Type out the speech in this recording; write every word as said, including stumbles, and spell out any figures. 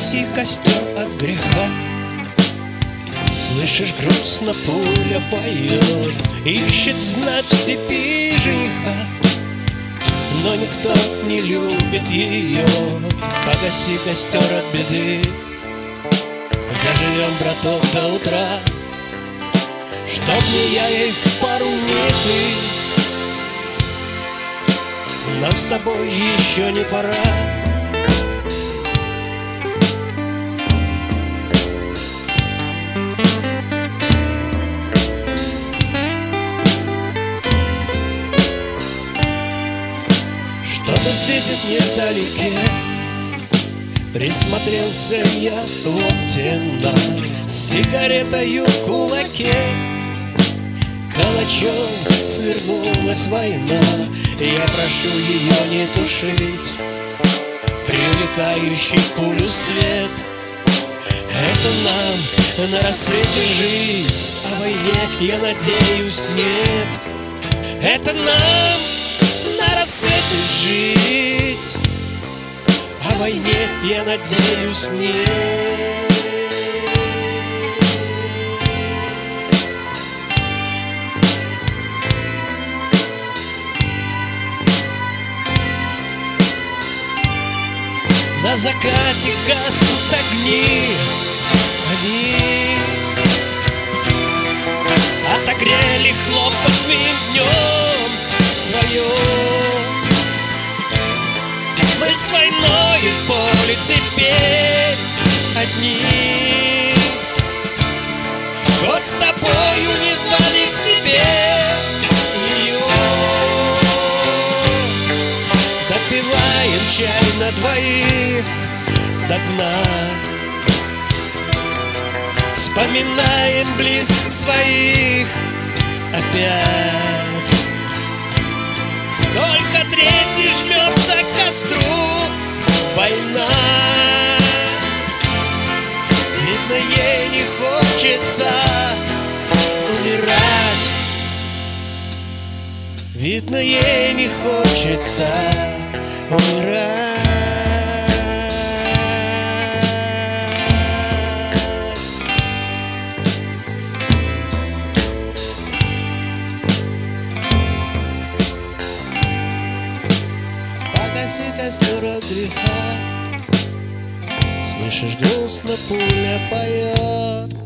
Погаси костер от греха. Слышишь, грустно пуля поет, ищет знать в степи жениха, но никто не любит ее. Погаси костер от беды, доживем, браток, до утра, чтоб не я ей в пару, не ты. Нам с тобой еще не пора. Что-то светит невдалеке, присмотрелся я, вот тена, с сигаретою в кулаке. Калачом свернулась война, я прошу ее не тушить привлекающий пулю свет. Это нам на рассвете жить, о войне, я надеюсь, нет. Это нам на рассвете жить, о войне, я надеюсь, нет. На закате гаснут огни, они отогрели хлопотным днем свое. Мы с войною в поле теперь одни, хоть с тобою не звали к себе ее. Допиваем чай на двоих до дна, вспоминаем близких своих опять. Только третий жмется к костру, война. Видно, ей не хочется умирать. Видно, ей не хочется умирать. Погаси костер от греха, слышишь, грустно пуля поет.